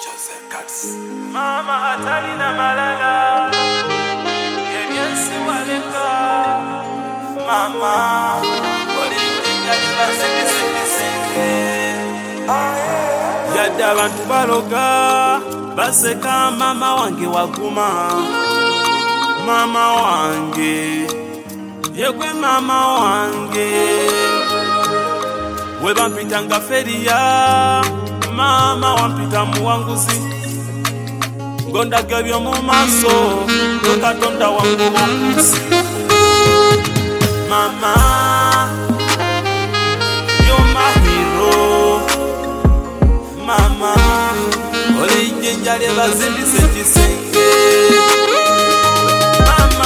Mama atali na malala Yenyensi walenga Mama Olivinga nibasenge Yadda abantu baloga Baseka mama wange waguma Mama wange Yegwe mama wange Weba mpitanga feria Mama wampita muwanguzi Gonda gebyo mu maso Katonda wangu wokusi Mama You're my hero Mama Oli jinjali bazindi sentisenge Mama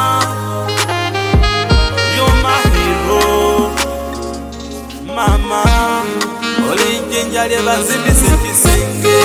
You're my hero Mama Oli jinjali bazindi sentisenge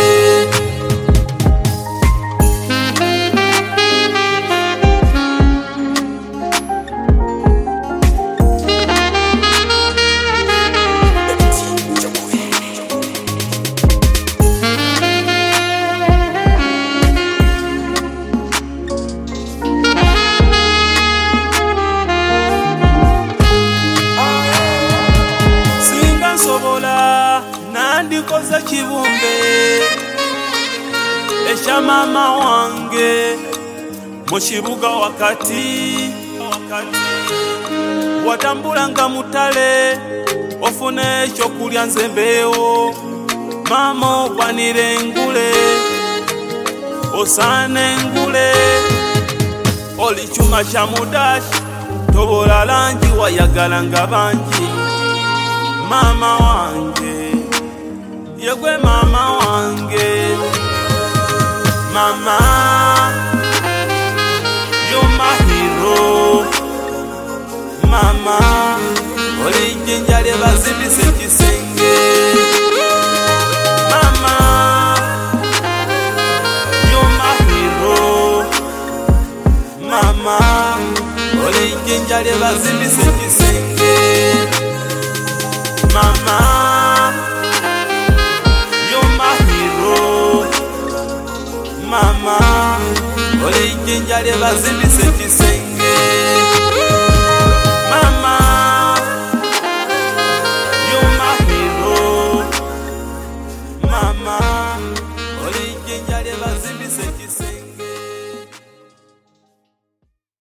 Nandikoza kibumbe Esha mama wange Mushibuga wakati Watambulanga mutale Ofune ekyo kulya nzembewo Mama okwanire ngule Osane ngule Oli chuma cha mudashi Tobola langi wayagalanga banji Mama wange Yegwe mama wange Mama You're my hero Mama Oli jinjali bazindi sentisenge Mama You're my hero Mama Oli jinjali bazindi sentisenge Mama Mama, oli jinjali bazindi